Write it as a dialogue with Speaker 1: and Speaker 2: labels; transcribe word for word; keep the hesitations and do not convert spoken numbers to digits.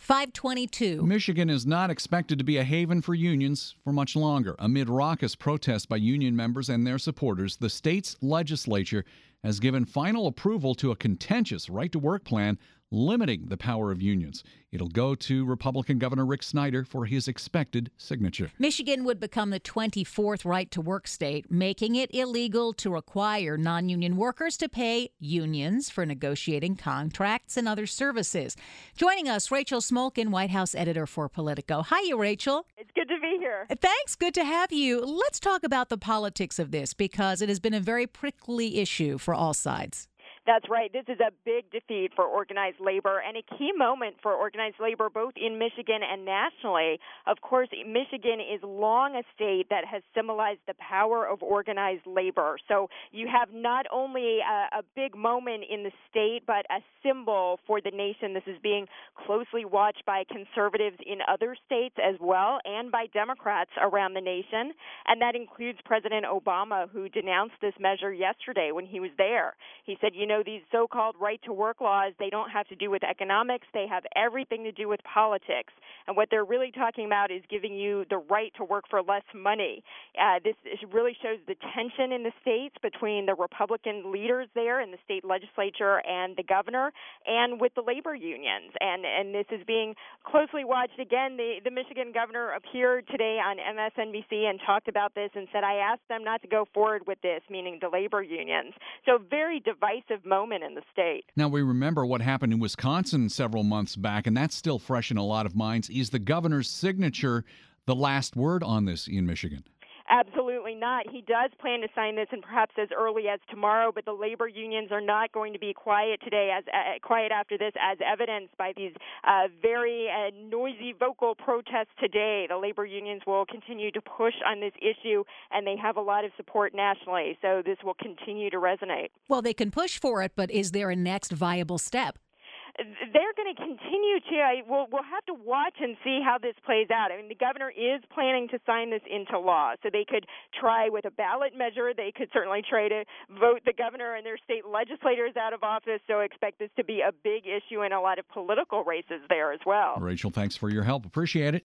Speaker 1: five twenty-two.
Speaker 2: Michigan is not expected to be a haven for unions for much longer. Amid raucous protests by union members and their supporters, the state's legislature has given final approval to a contentious right-to-work plan limiting the power of unions. It'll go to Republican Governor Rick Snyder for his expected signature.
Speaker 1: Michigan would become the twenty-fourth right-to-work state, making it illegal to require non-union workers to pay unions for negotiating contracts and other services. Joining us, Rachel Smolkin, White House editor for Politico. Hi, Rachel.
Speaker 3: It's good to be here.
Speaker 1: Thanks. Good to have you. Let's talk about the politics of this, because it has been a very prickly issue for all sides.
Speaker 3: That's right. This is a big defeat for organized labor and a key moment for organized labor both in Michigan and nationally. Of course, Michigan is long a state that has symbolized the power of organized labor. So you have not only a, a big moment in the state, but a symbol for the nation. This is being closely watched by conservatives in other states as well, and by Democrats around the nation. And that includes President Obama, who denounced this measure yesterday when he was there. He said, you know, these so-called right-to-work laws, they don't have to do with economics. They have everything to do with politics. And what they're really talking about is giving you the right to work for less money. Uh, this really shows the tension in the states between the Republican leaders there in the state legislature and the governor, and with the labor unions. And and this is being closely watched. Again, the, the Michigan governor appeared today on M S N B C and talked about this and said, I asked them not to go forward with this, meaning the labor unions. So very divisive moment in the state.
Speaker 2: Now, we remember what happened in Wisconsin several months back, and that's still fresh in a lot of minds. Is the governor's signature the last word on this in Michigan?
Speaker 3: Absolutely not. He does plan to sign this, and perhaps as early as tomorrow, but the labor unions are not going to be quiet today, as uh, quiet after this, as evidenced by these uh, very uh, noisy vocal protests today. The labor unions will continue to push on this issue, and they have a lot of support nationally, so this will continue to resonate.
Speaker 1: Well, they can push for it, but is there a next viable step?
Speaker 3: They're going to continue to. I, we'll, we'll have to watch and see how this plays out. I mean, the governor is planning to sign this into law, so they could try with a ballot measure. They could certainly try to vote the governor and their state legislators out of office. So expect this to be a big issue in a lot of political races there as well.
Speaker 2: Rachel, thanks for your help. Appreciate it.